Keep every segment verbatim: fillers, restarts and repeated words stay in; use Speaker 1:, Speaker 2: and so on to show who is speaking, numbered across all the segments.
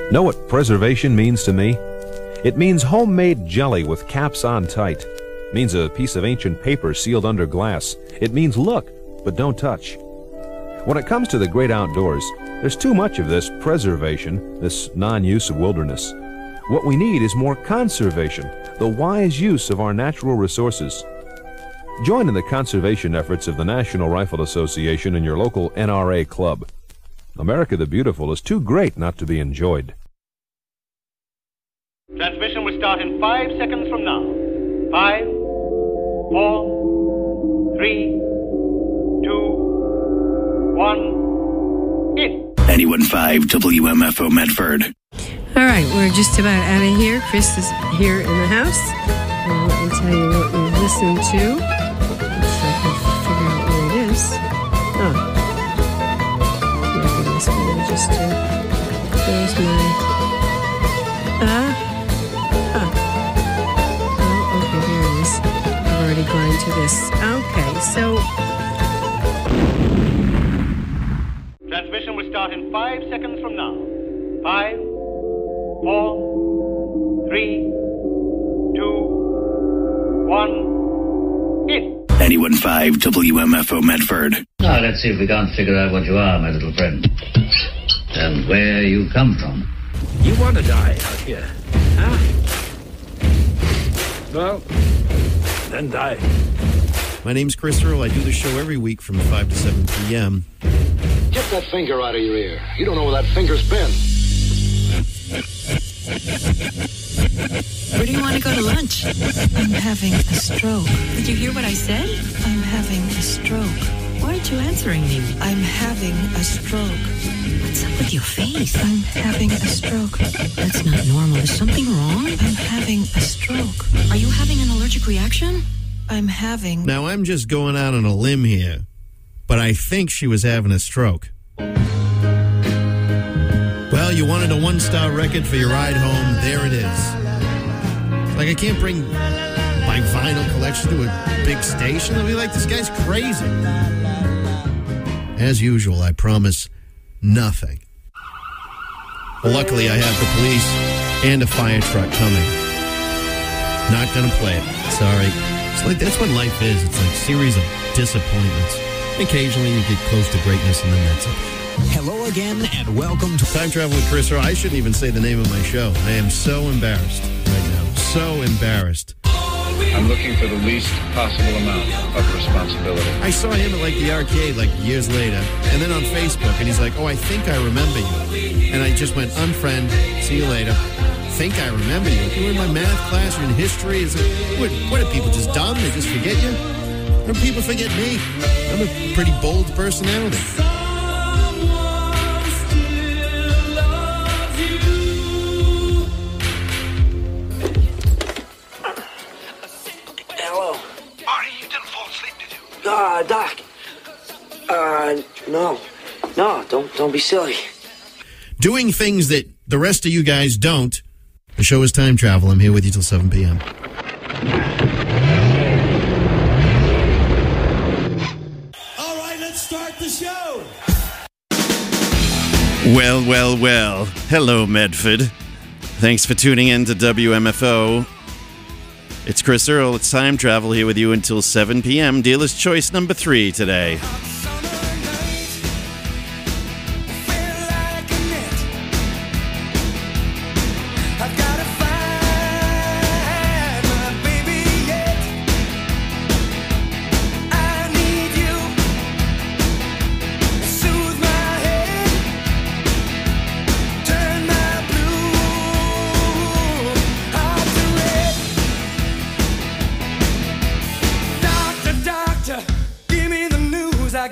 Speaker 1: Know what preservation means to me? It means homemade jelly with caps on tight. It means a piece of ancient paper sealed under glass. It means look, but don't touch. When it comes to the great outdoors, there's too much of this preservation, this non-use of wilderness. What we need is more conservation, the wise use of our natural resources. Join in the conservation efforts of the National Rifle Association and your local N R A club. America the Beautiful is too great not to be enjoyed.
Speaker 2: Transmission will start in five seconds from now. Five, four, three, two, one, in.
Speaker 3: ninety-one point five W M F O Medford.
Speaker 4: All right, we're just about out of here. Chris is here in the house. And let me tell you what we've listened to. If I can figure out where it is. Oh. My goodness, what did I just do? There's my... Uh, huh. Oh, okay, here it is. I've already gone to this. Okay, so...
Speaker 2: Transmission will start in five seconds from now. Five, four, three, two, one, in.
Speaker 3: ninety-one point five W M F O Medford.
Speaker 5: Now, let's see if we can't figure out what you are, my little friend. And where you come from.
Speaker 6: You want to die out here, huh? Well, then die.
Speaker 7: My name's Chris Earl. I do the show every week from five to seven p.m.
Speaker 8: Get that finger out of your ear. You don't know where that finger's been.
Speaker 9: Where do you want to go to lunch? I'm having a stroke. Did you hear what I said? I'm having a stroke. Why aren't you answering me? I'm having a stroke. What's up with your face? I'm having a stroke. That's not normal. Is something wrong? I'm having a stroke. Are you having an allergic reaction? I'm having...
Speaker 7: Now, I'm just going out on a limb here, but I think she was having a stroke. Well, you wanted a one-star record for your ride home. There it is. Like, I can't bring my vinyl collection to a big station. They'll be like, this guy's crazy. As usual, I promise nothing. Well, luckily, I have the police and a fire truck coming. Not gonna play it. Sorry. It's like, that's what life is. It's like a series of disappointments. Occasionally, you get close to greatness, and then that's it.
Speaker 10: Hello again, and welcome to
Speaker 7: Time Travel with Chris Earl. I shouldn't even say the name of my show. I am so embarrassed right now. So embarrassed.
Speaker 11: I'm looking for the least possible amount of responsibility.
Speaker 7: I saw him at, like, the arcade, like, years later, and then on Facebook, and he's like, oh, I think I remember you. And I just went, unfriend, see you later. Think I remember you. You were in my math class or in history. Is it, what, what are people, just dumb? They just forget you? Or do people forget me? I'm a pretty bold personality.
Speaker 12: Uh, Doc. Uh, no. No, don't don't be silly.
Speaker 7: Doing things that the rest of you guys don't. The show is Time Travel. I'm here with you till seven p.m.
Speaker 13: All right, let's start the show.
Speaker 14: Well, well, well. Hello, Medford. Thanks for tuning in to W M F O. It's Chris Earl. It's Time Travel here with you until seven p.m. Dealer's Choice number three today.
Speaker 13: Give me the news. I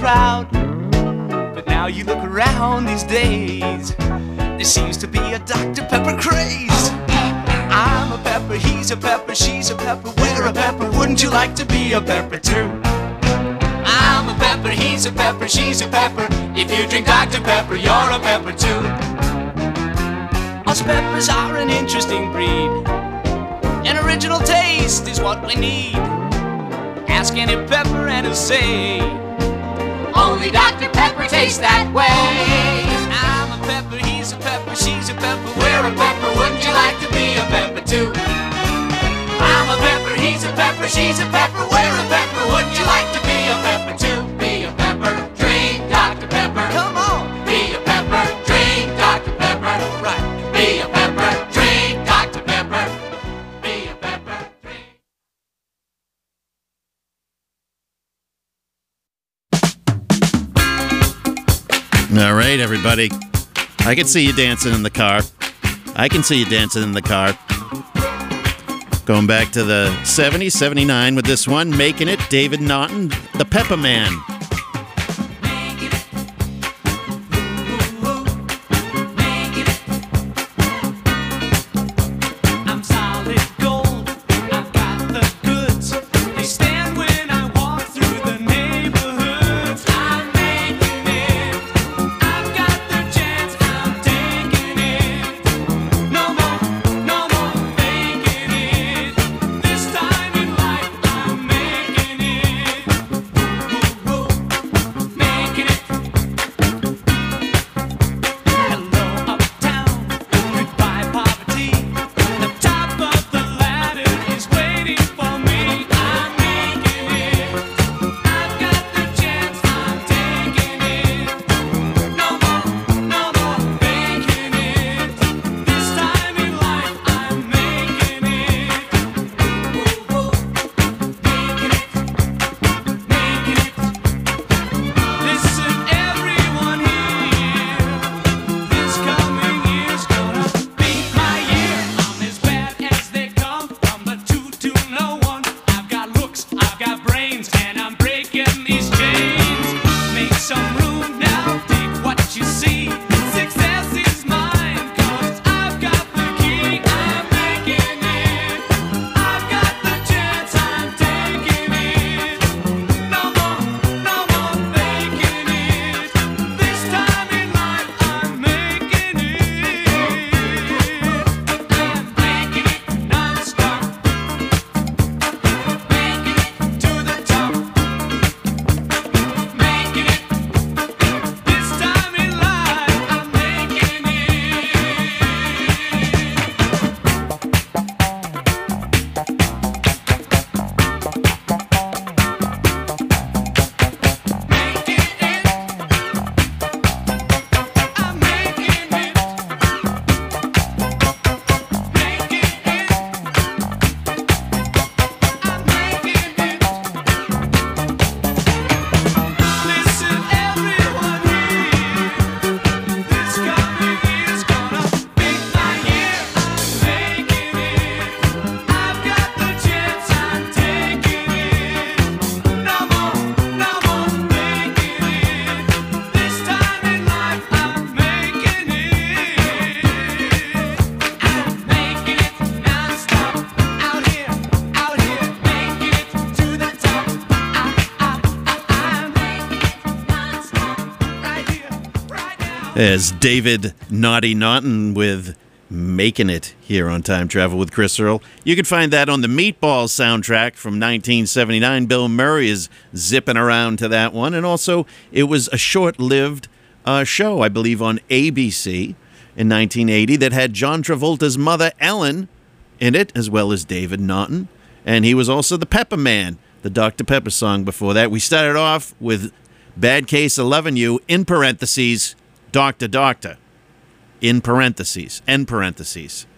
Speaker 15: crowd. But now you look around these days, there seems to be a Doctor Pepper craze. I'm a pepper, he's a pepper, she's a pepper, we're a pepper. Wouldn't you like to be a pepper too? I'm a pepper, he's a pepper, she's a pepper. If you drink Doctor Pepper, you're a pepper too. Us peppers are an interesting breed. An original taste is what we need. Ask any pepper and he'll say, only Doctor Pepper tastes that way. I'm a pepper, he's a pepper, she's a pepper, we're a pepper. Wouldn't you like to be a pepper too? I'm a pepper, he's a pepper, she's a pepper, we're a pepper. Wouldn't you like to be a pepper too? Be a pepper, drink Doctor Pepper. Come on. Be a pepper, drink Doctor Pepper. All right. Be a pepper, drink Doctor Pepper. Be a pepper, drink.
Speaker 14: All right, everybody. I can see you dancing in the car. I can see you dancing in the car. Going back to the seventies, seventy-nine with this one, Making It, David Naughton, the Pepper Man. As David Naughty Naughton with Making It here on Time Travel with Chris Earl. You can find that on the Meatballs soundtrack from nineteen seventy-nine. Bill Murray is zipping around to that one. And also, it was a short-lived uh, show, I believe, on A B C in nineteen eighty that had John Travolta's mother, Ellen, in it, as well as David Naughton. And he was also the Pepper Man, the Doctor Pepper song before that. We started off with Bad Case of Lovin' You, in parentheses, Doctor Doctor, in parentheses, end parentheses.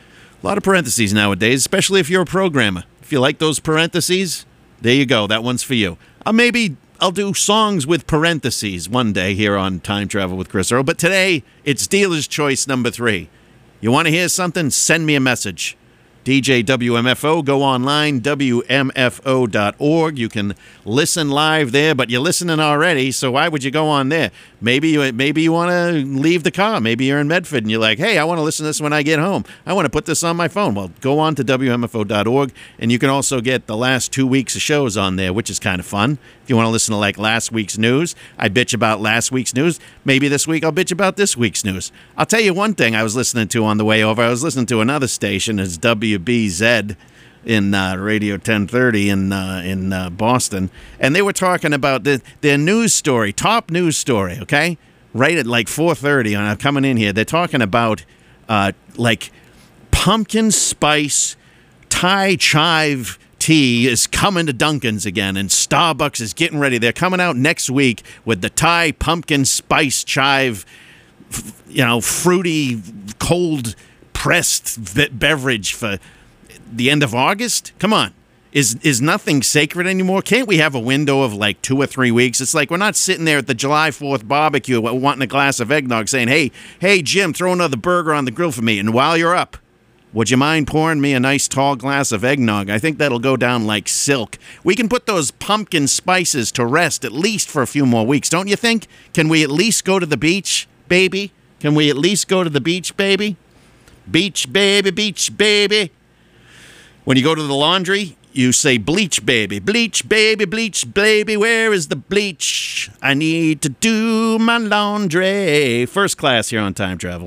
Speaker 14: A lot of parentheses nowadays, especially if you're a programmer. If you like those parentheses, there you go. That one's for you. Uh, maybe I'll do songs with parentheses one day here on Time Travel with Chris Earl. But today, it's Dealer's Choice number three. You want to hear something? Send me a message. D J W M F O. Go online, W M F O dot org. You can listen live there, but you're listening already, so why would you go on there? Maybe you maybe you want to leave the car. Maybe you're in Medford and you're like, hey, I want to listen to this when I get home. I want to put this on my phone. Well, go on to W M F O dot org, and you can also get the last two weeks of shows on there, which is kind of fun. If you want to listen to, like, last week's news, I bitch about last week's news. Maybe this week I'll bitch about this week's news. I'll tell you one thing I was listening to on the way over. I was listening to another station. It's W B Z in uh, Radio ten thirty in uh, in uh, Boston, and they were talking about the, their news story, top news story, okay? Right at like four thirty, and I'm coming in here. They're talking about, uh, like, pumpkin spice Thai chive tea is coming to Dunkin's again, and Starbucks is getting ready. They're coming out next week with the Thai pumpkin spice chive, you know, fruity, cold pressed be- beverage for the end of August. Come on. Is is nothing sacred anymore? Can't we have a window of like two or three weeks? It's like we're not sitting there at the July fourth barbecue wanting a glass of eggnog saying, hey, hey, Jim, throw another burger on the grill for me. And while you're up, would you mind pouring me a nice tall glass of eggnog? I think that'll go down like silk. We can put those pumpkin spices to rest at least for a few more weeks, don't you think? Can we at least go to the beach, baby? Can we at least go to the beach, baby? Beach, baby, beach, baby. When you go to the laundry, you say bleach, baby. Bleach, baby, bleach, baby. Where is the bleach? I need to do my laundry. First class here on Time Travel.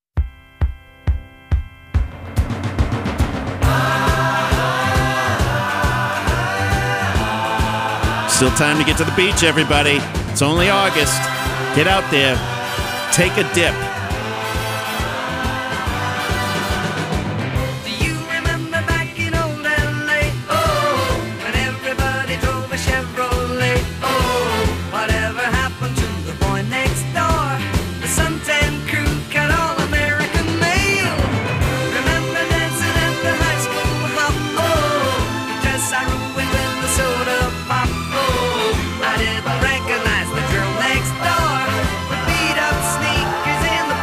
Speaker 14: Still time to get to the beach, everybody. It's only August. Get out there. Take a dip.
Speaker 15: Do you remember back in old L A? Oh, when everybody drove a Chevrolet. Oh, whatever happened to the boy next door? The suntan crew got all American mail. Remember dancing at the high school hop? Oh, the dress I ruined with the soda pop. Oh, I didn't recognize the girl next door with beat up sneakers in the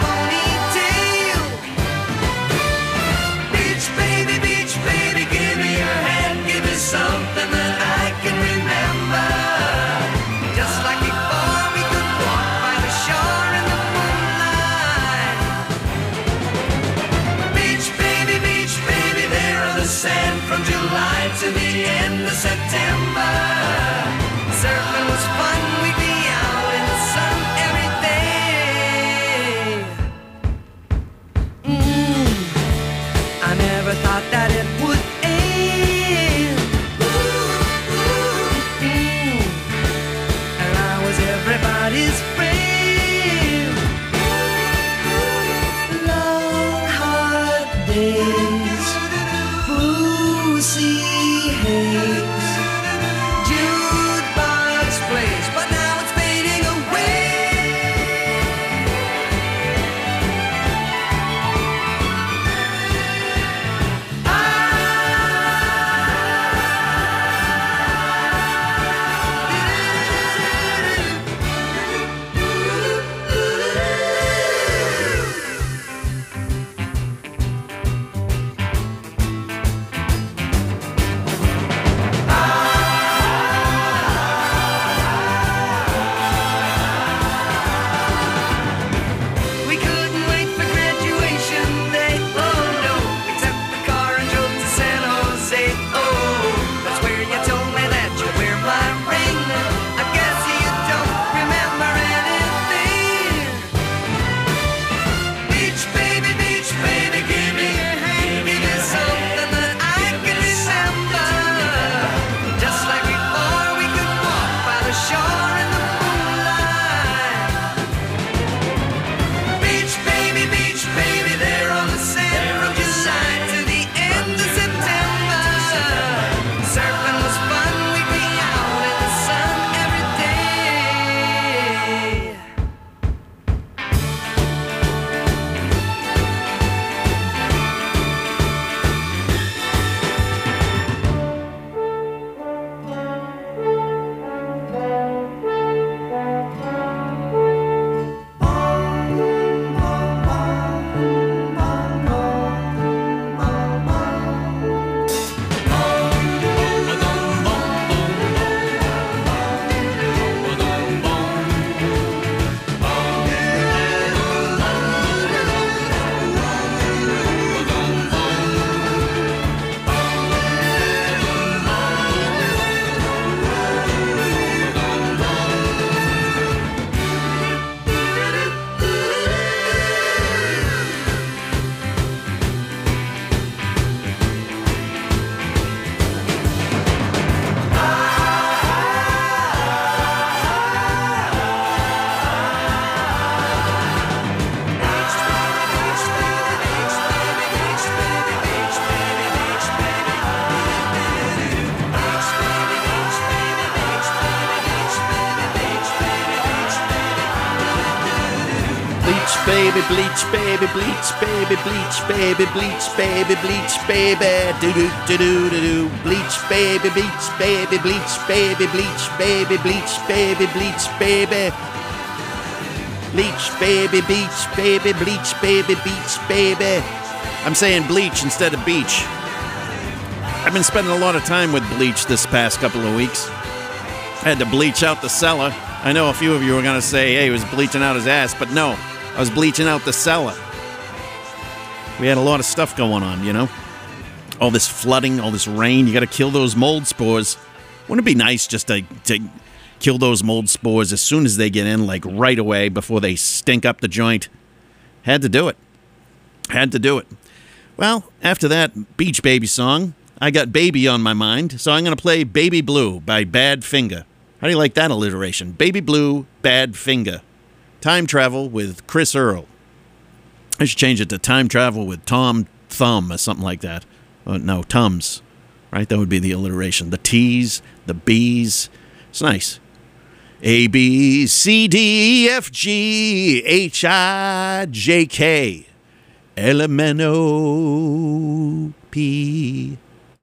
Speaker 14: Bleach, baby, bleach, baby, bleach, baby, bleach, baby, bleach, baby, bleach, baby, do do do do do do. Bleach, baby, bleach, baby, bleach, baby, bleach, baby, bleach, baby, bleach, baby. Bleach, baby, beach, baby, bleach, baby, beach, baby. I'm saying bleach instead of beach. I've been spending a lot of time with bleach this past couple of weeks. I had to bleach out the cellar. I know a few of you are going to say, hey, he was bleaching out his ass, but no, I was bleaching out the cellar. We had a lot of stuff going on, you know? All this flooding, all this rain, you got to kill those mold spores. Wouldn't it be nice just to, to kill those mold spores as soon as they get in, like right away, before they stink up the joint? Had to do it. Had to do it. Well, after that Beach Baby song, I got Baby on my mind, so I'm going to play Baby Blue by Badfinger. How do you like that alliteration? Baby Blue, Badfinger. Time Travel with Chris Earl. I should change it to Time Travel with Tom Thumb or something like that. Oh, no, Tums. Right? That would be the alliteration. The T's, the B's. It's nice. A, B, C, D, E, F, G, H, I, J, K. L, M, N, O, P.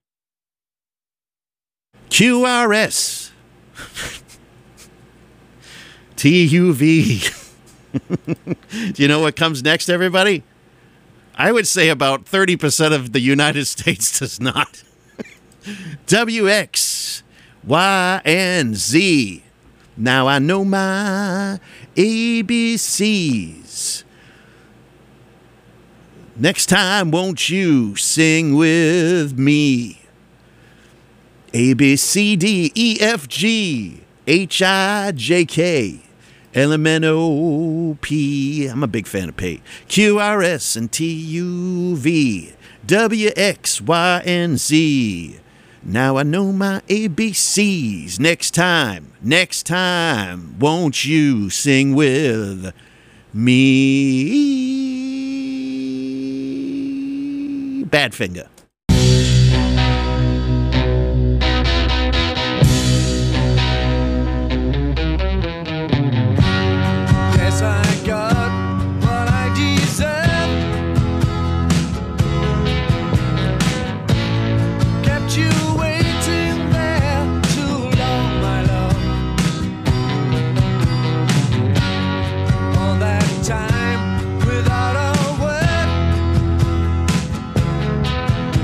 Speaker 14: Q, R, S. T U V. Do you know what comes next, everybody? I would say about thirty percent of the United States does not. W X Y and Z. Now I know my A B Cs. Next time, won't you sing with me? A, B, C, D, E, F, G, H, I, J, K, L, M, N, O, P. I'm a big fan of P. Q, R, S, and T, U, V. W, X, Y, and Z. Now I know my A B Cs. Next time, next time, won't you sing with me? Badfinger.
Speaker 16: Time without a word.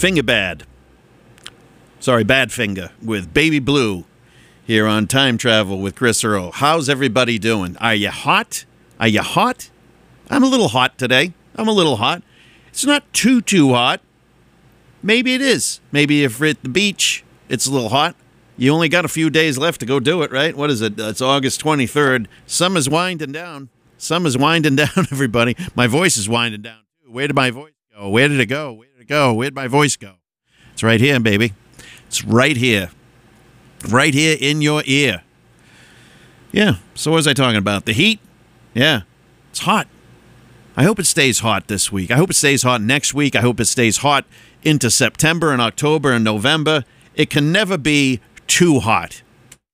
Speaker 14: Finger Bad. Sorry, Badfinger with Baby Blue here on Time Travel with Chris Earl. How's everybody doing? Are you hot? Are you hot? I'm a little hot today. I'm a little hot. It's not too, too hot. Maybe it is. Maybe if we're at the beach, it's a little hot. You only got a few days left to go do it, right? What is it? It's August twenty-third. Summer's winding down. Summer's winding down, everybody. My voice is winding down, too. Where did my voice go? Where did it go? Where did it go? Where did my voice go? It's right here, baby. It's right here. Right here in your ear. Yeah, so what was I talking about? The heat? Yeah, it's hot. I hope it stays hot this week. I hope it stays hot next week. I hope it stays hot into September and October and November. It can never be too hot.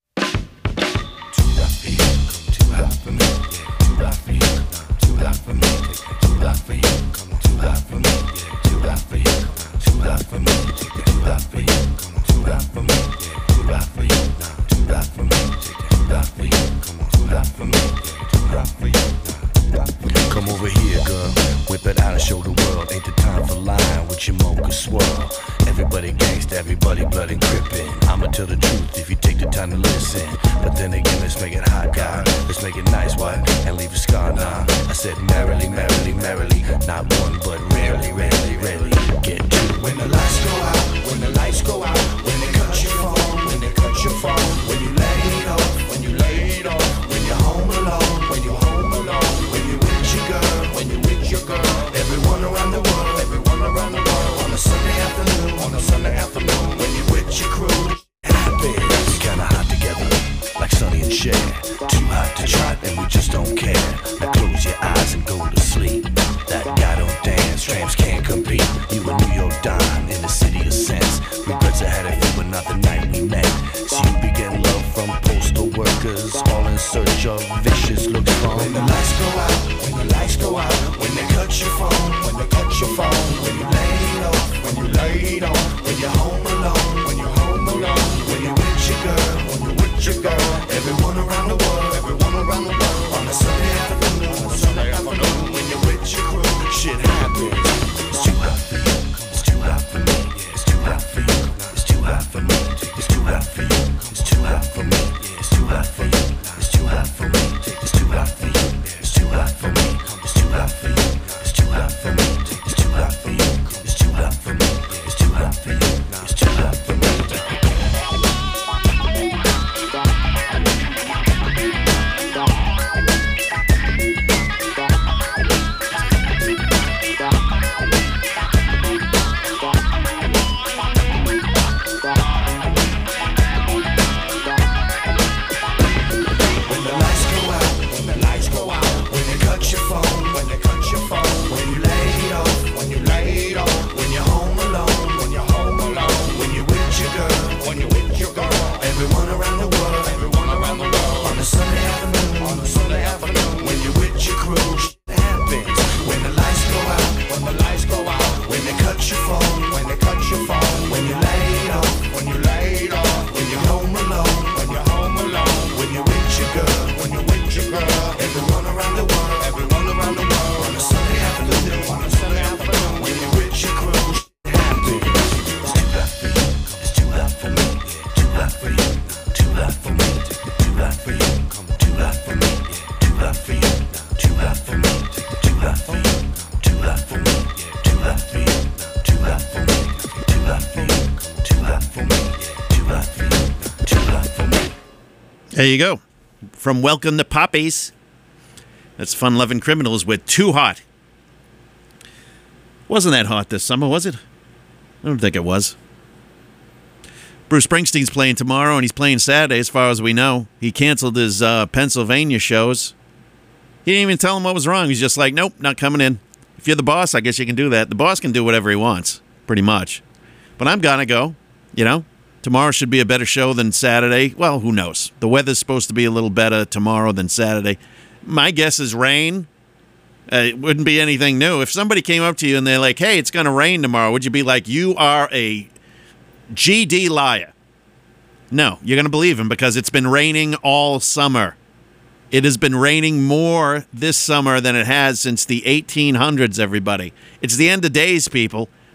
Speaker 16: Come over here, girl. Whip it out and show the world. Ain't the time for lying with your mocha swirl. Everybody gangsta, everybody blood and crippin'. I'ma tell the truth if you take the time to listen. But then again, let's make it hot, guy. Let's make it nice, what? And leave a scar now. I said merrily, merrily, merrily. Not one, but rarely, rarely, rarely. Get to it. When the lights go out, when the lights go out. When they cut your phone, when they cut your phone. When you lay it off, when you lay it off. When you're home alone, when you're home alone. When you're with your girl, when you're with your girl. Everyone around the world, everyone around the world. On a Sunday afternoon, on a Sunday afternoon. When you're with your crew, happy. We kinda hot together, like Sonny and Cher. Too hot to trot and we just don't care. Now close your eyes and go to sleep. That guy don't dance, tramps can't compete. You a New York dime in the city of sense. Regrets I had a few, but not the night we met. So you be getting love from postal workers, all in search of vicious looks from. When the lights go out, when the lights go out. When they cut your phone, when they cut your phone. When you lay it off, when you lay it off. When you're home alone, when you're home alone. When you're with your girl, when you're with your girl. Everyone around the world, everyone around the world. On a Sunday afternoon, on a Sunday afternoon. When you're with your crew, shit happens. It's too hot for you, it's too hot for me. Yeah, it's too hot for you, it's too hot for me. It's too hot for you, it's too hot for me. Yeah, it's too hot for you, it's too hot for me. It's too hot for you, it's too hot for me. It's too hot for you, it's too hot for me. It's too hot for you, it's too hot for me. It's too hot for you, it's too hot for me.
Speaker 14: There you go. From Welcome to Poppies. That's Fun Loving Criminals with Too Hot. Wasn't that hot this summer, was it? I don't think it was. Bruce Springsteen's playing tomorrow, and he's playing Saturday, as far as we know. He canceled his uh, Pennsylvania shows. He didn't even tell him what was wrong. He's just like, nope, not coming in. If you're the boss, I guess you can do that. The boss can do whatever he wants, pretty much. But I'm gonna go, you know? Tomorrow should be a better show than Saturday. Well, who knows? The weather's supposed to be a little better tomorrow than Saturday. My guess is rain. Uh, it wouldn't be anything new. If somebody came up to you and they're like, hey, it's going to rain tomorrow, would you be like, you are a G D liar? No, you're going to believe him because it's been raining all summer. It has been raining more this summer than it has since the eighteen hundreds, everybody. It's the end of days, people.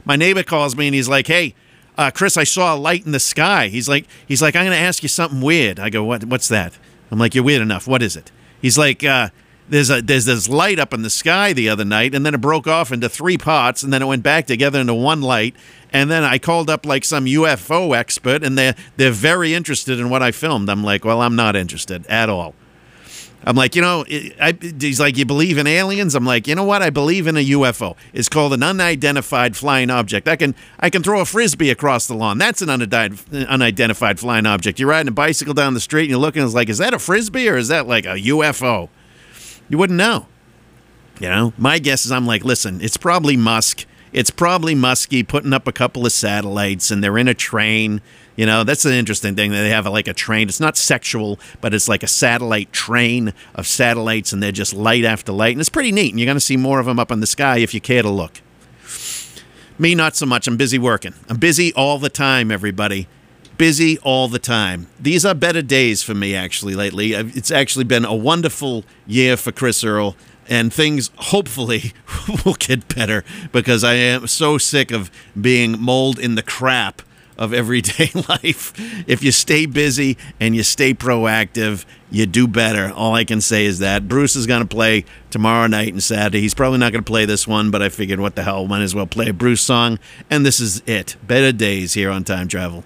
Speaker 14: my neighbor calls me and he's like, hey, uh, Chris, I saw a light in the sky. He's like, he's like, I'm going to ask you something weird. I go, what? What's that? I'm like, you're weird enough. What is it? He's like, uh, there's a there's this light up in the sky the other night, and then it broke off into three parts, and then it went back together into one light. And then I called up like some U F O expert, and they're they're very interested in what I filmed. I'm like, well, I'm not interested at all. I'm like, you know, I, he's like, you believe in aliens? I'm like, you know what? I believe in a U F O. It's called an unidentified flying object. I can I can throw a frisbee across the lawn. That's an unidentified, unidentified flying object. You're riding a bicycle down the street and you're looking, it's like, is that a frisbee or is that like a U F O? You wouldn't know. You know, my guess is I'm like, listen, it's probably Musk. It's probably Muskie putting up a couple of satellites and they're in a train. You know, that's an interesting thing. They have like a train. It's not sexual, but it's like a satellite train of satellites, and they're just light after light. And it's pretty neat, and you're going to see more of them up in the sky if you care to look. Me, not so much. I'm busy working. I'm busy all the time, everybody. Busy all the time. These are better days for me, actually, lately. It's actually been a wonderful year for Chris Earl, and things hopefully will get better because I am so sick of being mauled in the crap of everyday life. If you stay busy and you stay proactive, you do better. All I can say is that. Bruce is going to play tomorrow night and Saturday. He's probably not going to play this one, but I figured, what the hell, might as well play a Bruce song. And this is it. Better days here on Time Travel.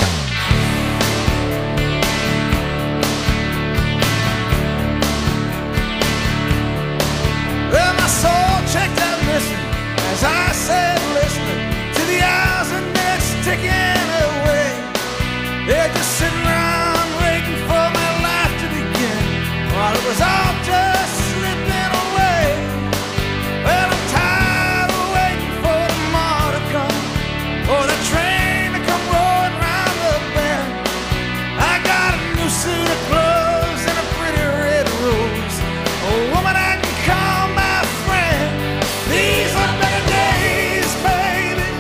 Speaker 17: Well, my soul checked out missing as I sat listening to the hours and minutes ticking. They're just sitting around waiting for my life to begin, while it was all just slipping away. Well, I'm tired of waiting for tomorrow to come, or the train to come rolling round the bend. I got a new suit of clothes and a pretty red rose, a woman I can call my friend. These are better days, baby.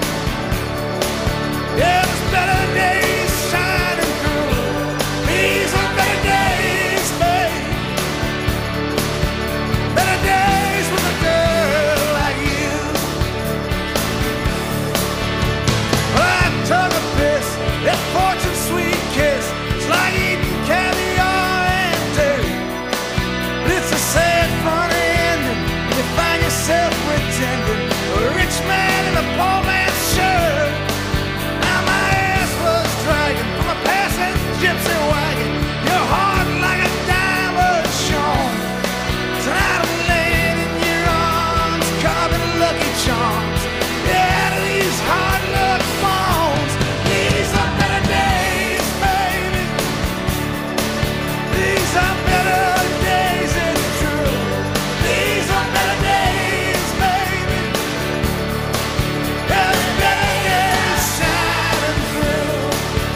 Speaker 17: Yeah, there's better days. That fortune sweet kiss, it's like eating caviar and dairy. But it's a sad, funny ending when you find yourself pretending a rich man in a poor man's shirt. Now my ass was dragging from a passing gypsy wagon, your heart like a diamond shone. Tonight I'm laying in your arms, carving lucky charms. Yeah, out of these hard luck bones. These are better days, baby. These are better days, it's true. These are better days, baby. There's better days shining through.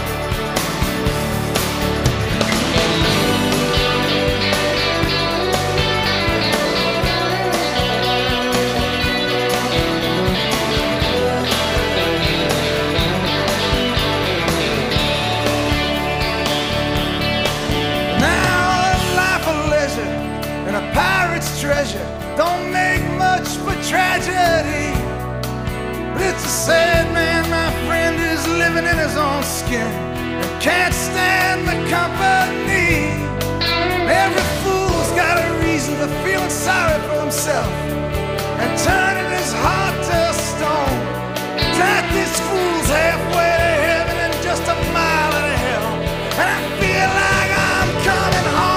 Speaker 17: And a pirate's treasure don't make much for tragedy, but it's a sad man, my friend, who's living in his own skin and can't stand the company. Every fool's got a reason for feeling sorry for himself and turning his heart to stone. Tonight this fool's halfway to heaven and just a mile and a hell, and I feel like I'm coming home.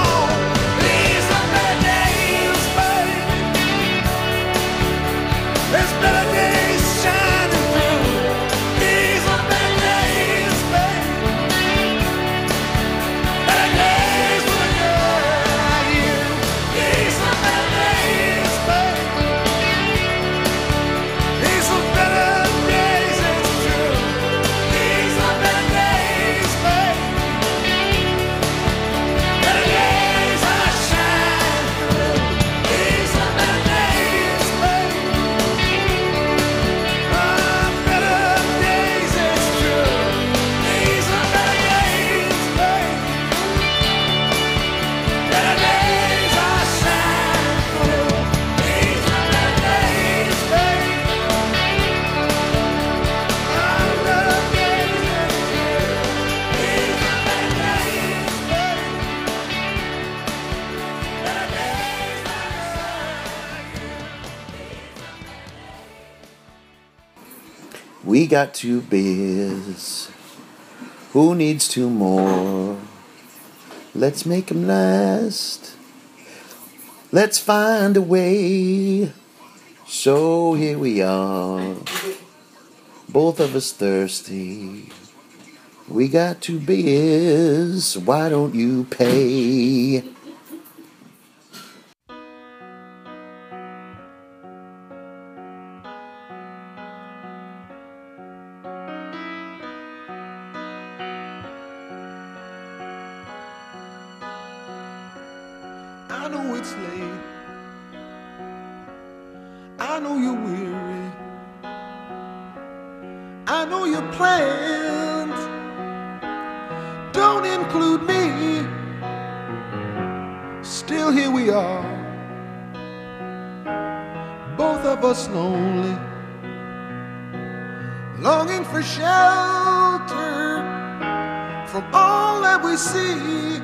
Speaker 17: There's better days shining through. These are better days, baby. Better days with a girl like you. These are better days, baby. These are better days, it's true.
Speaker 18: We got two beers. Who needs two more? Let's make 'em last. Let's find a way. So here we are. Both of us thirsty. We got two beers. Why don't you pay?
Speaker 17: I know it's late. I know you're weary. I know your plans don't include me. Still here we are, both of us lonely, longing for shelter from all that we see.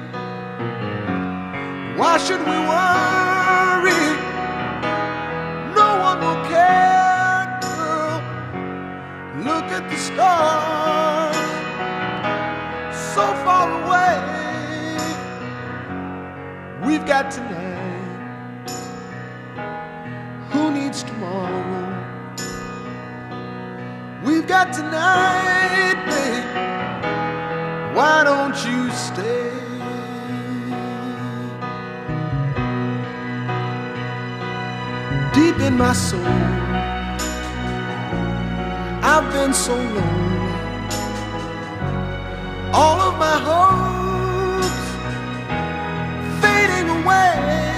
Speaker 17: Why should we worry? No one will care, girl. Look at the stars, so far away. We've got tonight. Who needs tomorrow? We've got tonight, babe. Why don't you stay? Deep in my soul, I've been so lonely. All of my hopes fading away.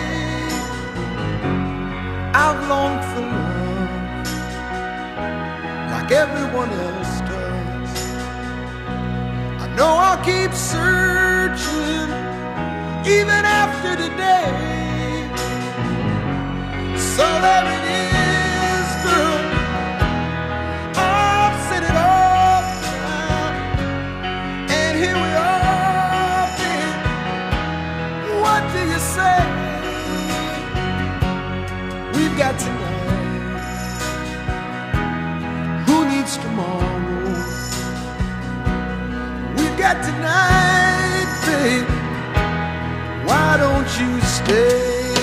Speaker 17: I've longed for love like everyone else does. I know I'll keep searching even after today. So there it is, girl. I've said it all now, and here we are, babe. What do you say? We've got tonight. Who needs tomorrow? We've got tonight, babe. Why don't you stay?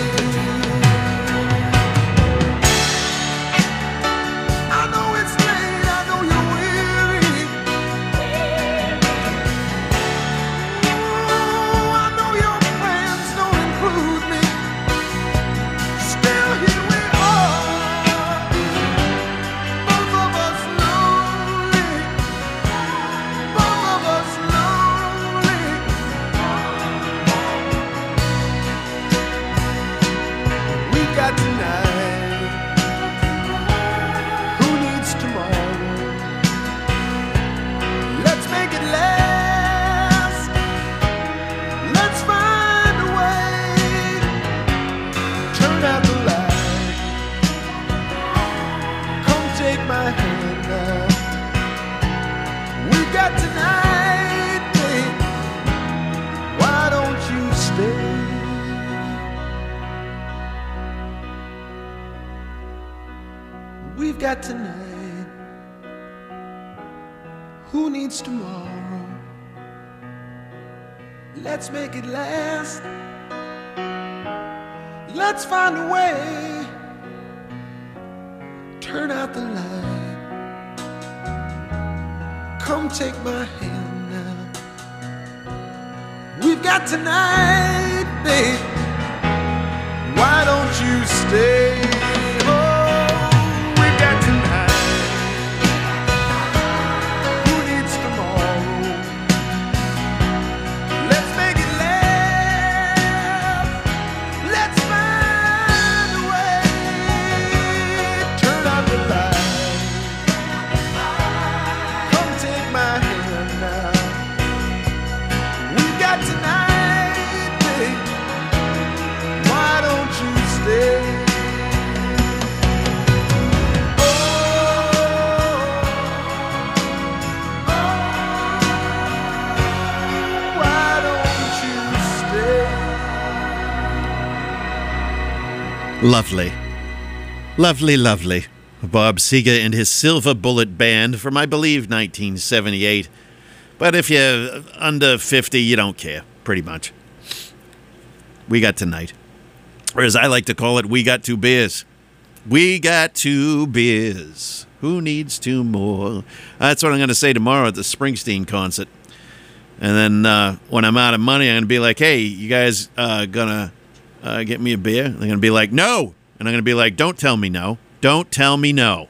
Speaker 17: We've got tonight. Who needs tomorrow? Let's make it last. Let's find a way. Turn out the light. Come take my hand now. We've got tonight, babe. Why don't you stay?
Speaker 14: Lovely. Lovely, lovely. Bob Seger and his Silver Bullet Band from, I believe, nineteen seventy-eight. But if you're under fifty, you don't care, pretty much. We got tonight. Or as I like to call it, we got two beers. We got two beers. Who needs two more? That's what I'm going to say tomorrow at the Springsteen concert. And then uh, when I'm out of money, I'm going to be like, hey, you guys uh, going to uh, get me a beer? They're going to be like, no. And I'm going to be like, don't tell me no. Don't tell me no.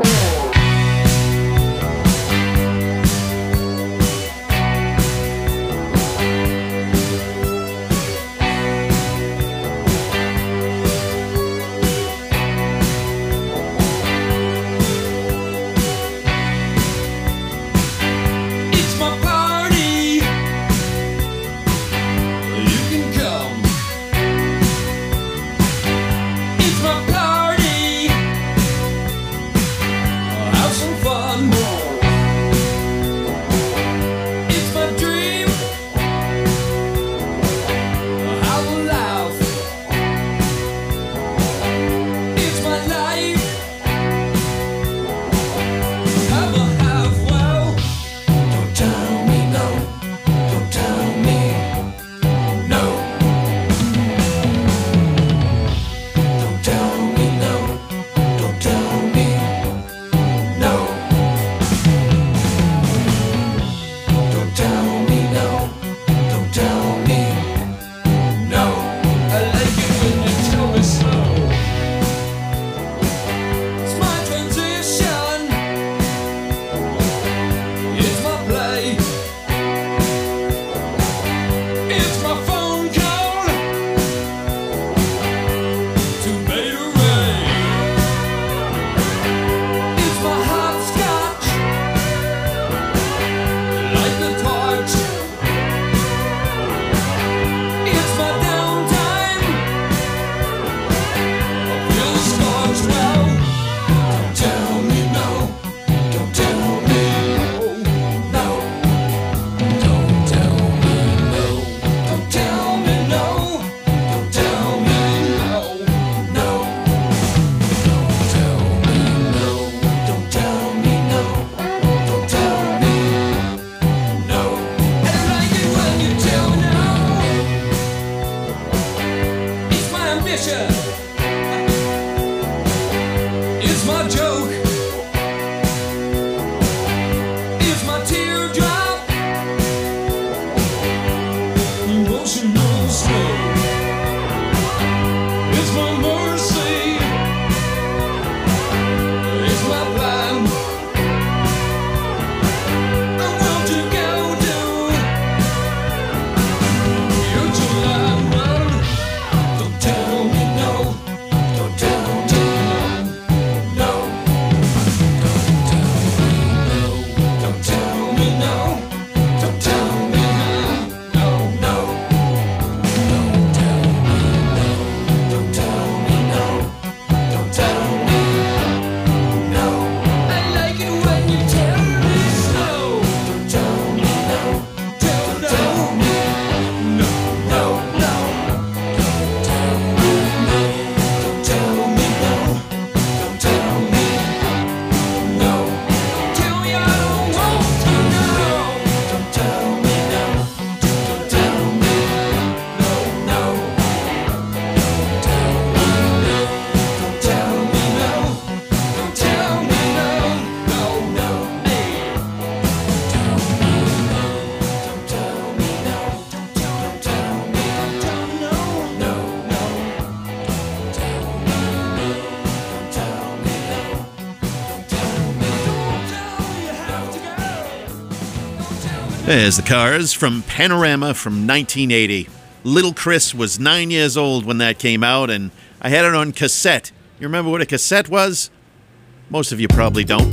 Speaker 14: There's the Cars from Panorama from nineteen eighty. Little Chris was nine years old when that came out, and I had it on cassette. You remember what a cassette was? Most of you probably don't.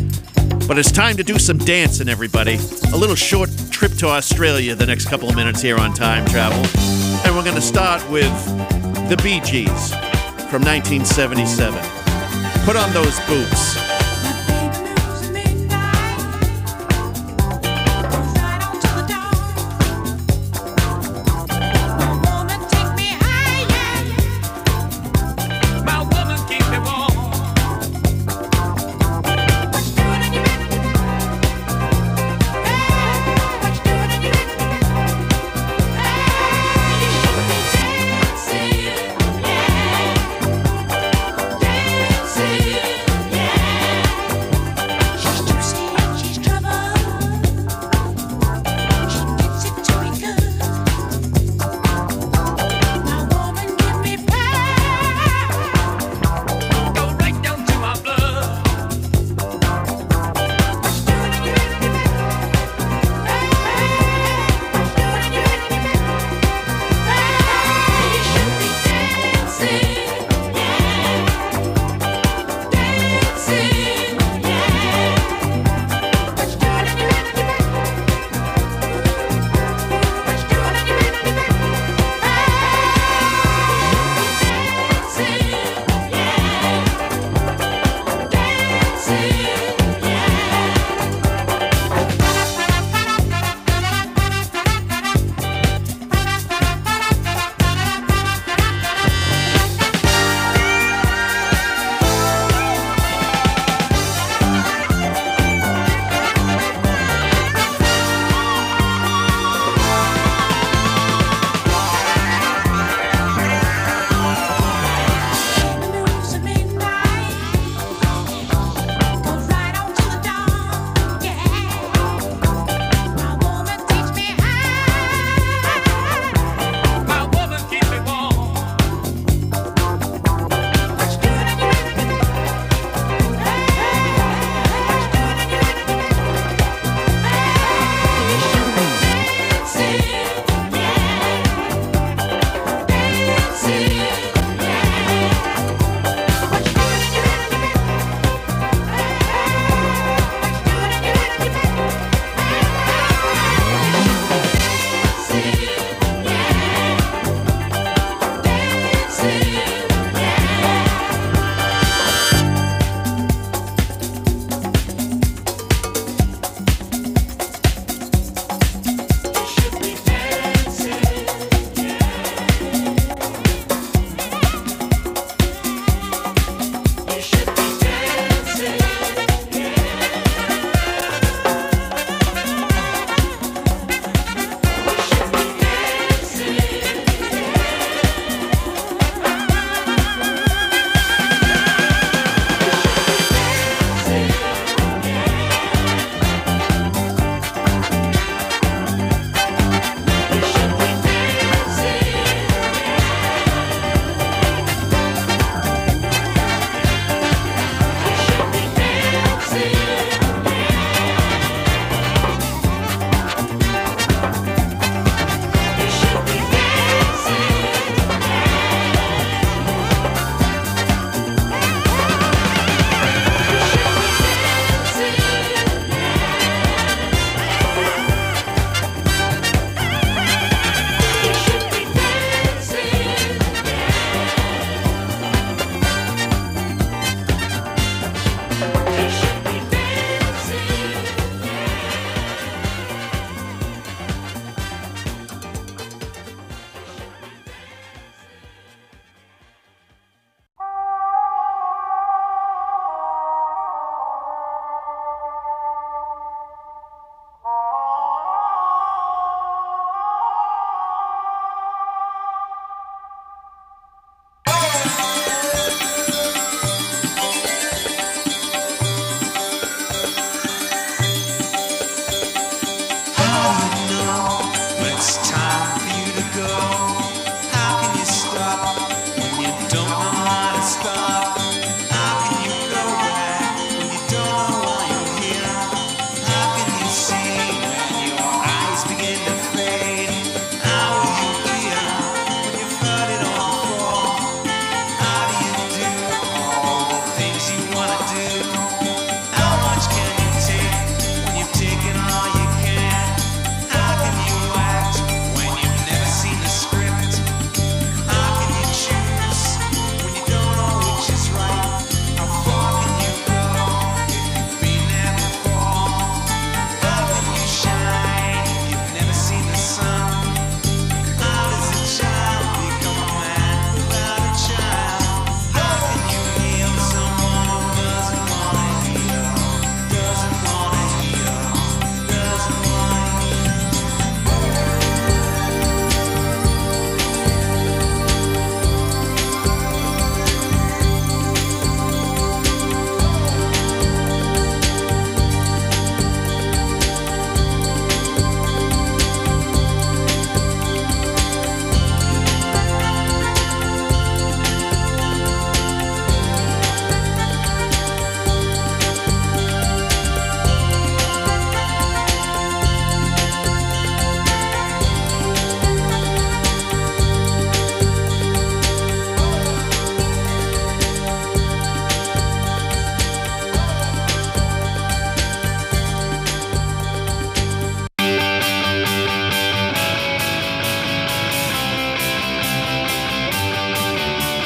Speaker 14: But it's time to do some dancing, everybody. A little short trip to Australia the next couple of minutes here on Time Travel. And we're going to start with the Bee Gees from nineteen seventy-seven. Put on those boots.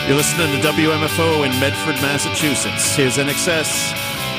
Speaker 14: You're listening to W M F O in Medford, Massachusetts. Here's N X S.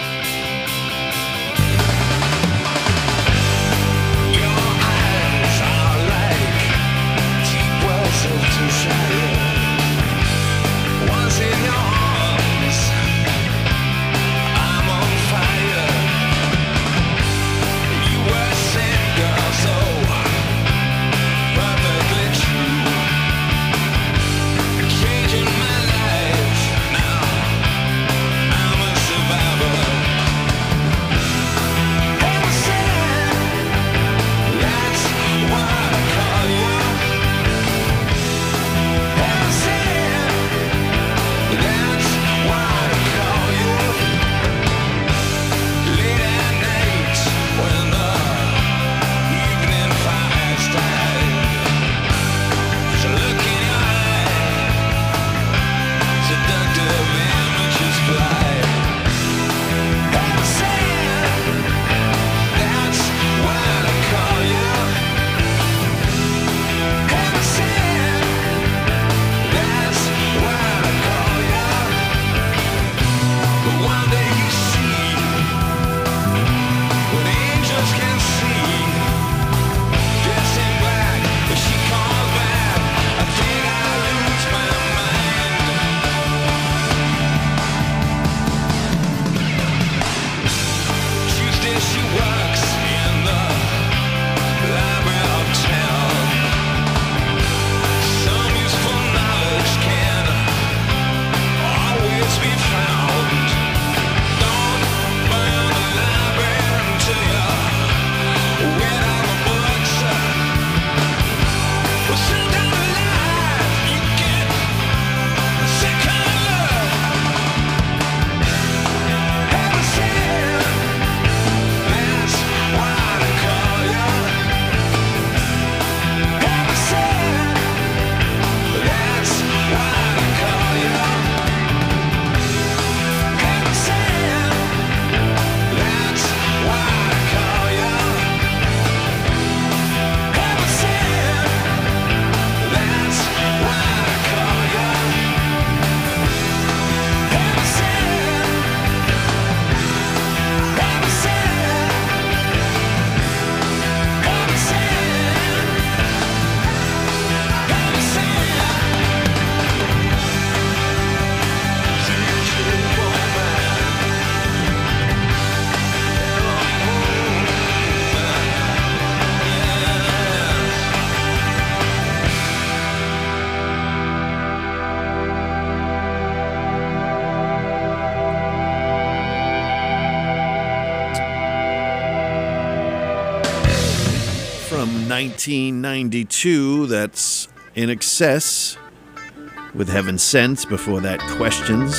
Speaker 14: nineteen ninety-two, that's In Excess with Heaven Sent. Before that, Questions.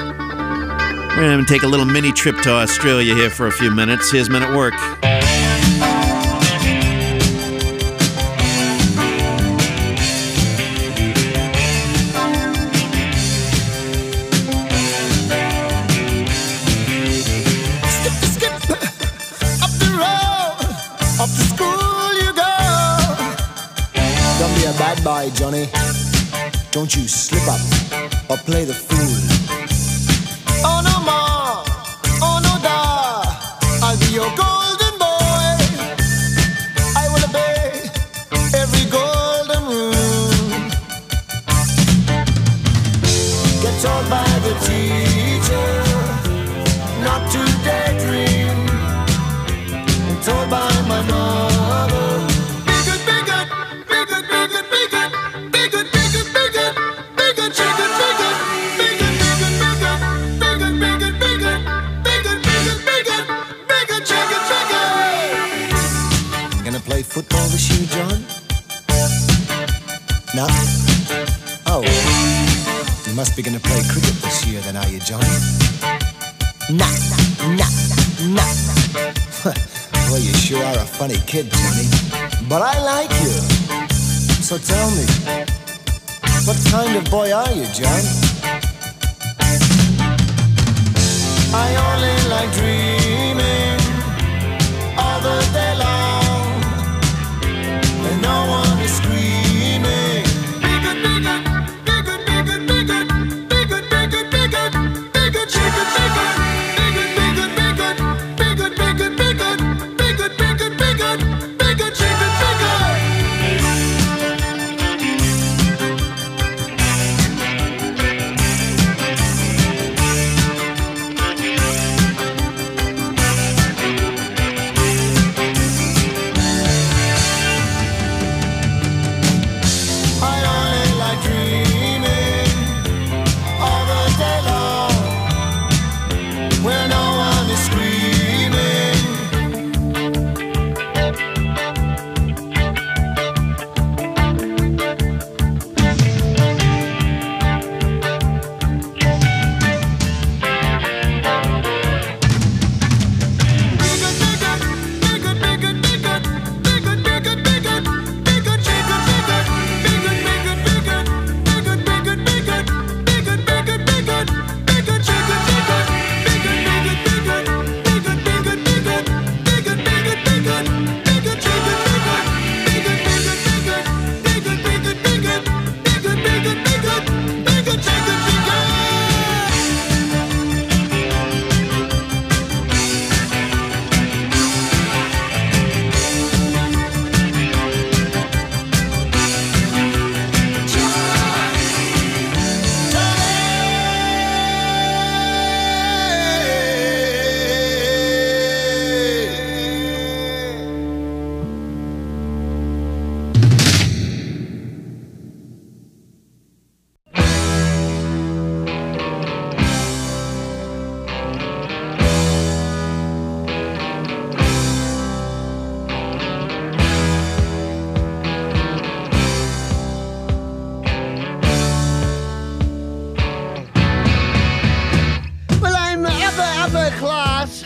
Speaker 14: We're going to take a little mini trip to Australia here for a few minutes. Here's Men at Work.
Speaker 19: Boy, Johnny, don't you slip up or play the fool. Oh no more, oh no da, I'll be your golden boy. I will obey every golden rule. Get told by the teacher not to daydream, and told by my mother. Football this year, John? No? Oh, you must be going to play cricket this year then, are you, Johnny? Nah, nah, nah, nah. Well, you sure are a funny kid, Johnny. But I like you. So tell me, what kind of boy are you, John? I only like dreaming all the day long. No one is screaming. Be good, be good, be good, be good, be good.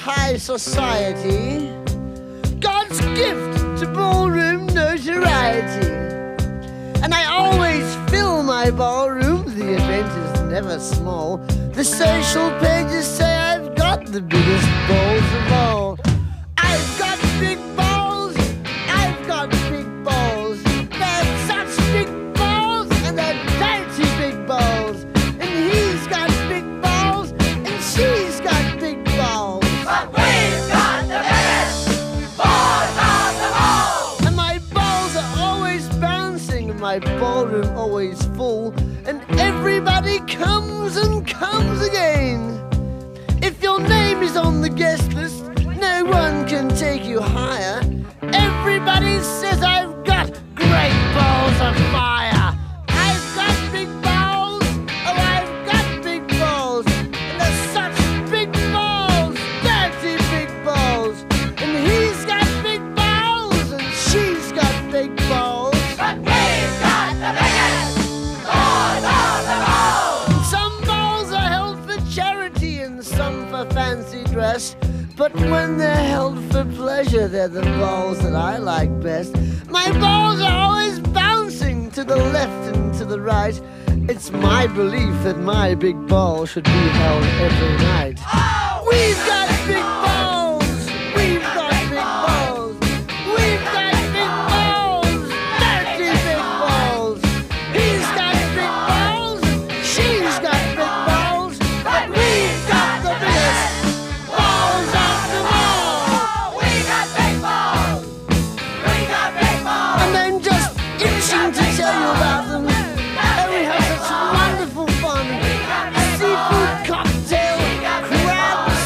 Speaker 20: high society, God's gift to ballroom notoriety. And I always fill my ballroom, the event is never small. The social pages say I've got the biggest balls of all. I've got big balls, I've got big balls. They're such big balls, and they're dirty big balls. And he's got big balls, and she's got big balls. But we've got the biggest balls of them all. And my balls are always bouncing, and my ballroom always full. And everybody comes and comes again. If your name is on the guest list, no one can take you higher. Everybody says I've got great balls of fire. I've got big balls, oh I've got big balls. And they're such big balls, dirty big balls. And he's got big balls, and she's got big balls. But we've got the biggest balls of them all. And some balls are held for charity and some for fancy dress. But when they're held for pleasure, they're the balls that I like best. My balls are always bouncing to the left and to the right. It's my belief that my big ball should be held every night. Oh, we've got big balls! We've got big balls! We've got big balls! Dirty big balls! He's got big balls! She's got big balls! But we've got the biggest balls of them all! We got big balls! We got big balls! And I'm just itching to tell you about them. And we have such wonderful fun. Seafood cocktail, crabs,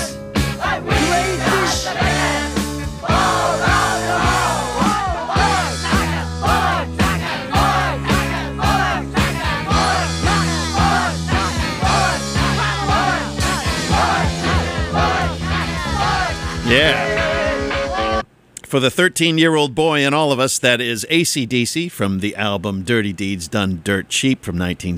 Speaker 20: crayfish. Balls of them all! Balls, balls, balls,
Speaker 14: Yeah. For the thirteen-year-old boy in all of us, that is A C D C from the album Dirty Deeds Done Dirt Cheap from nineteen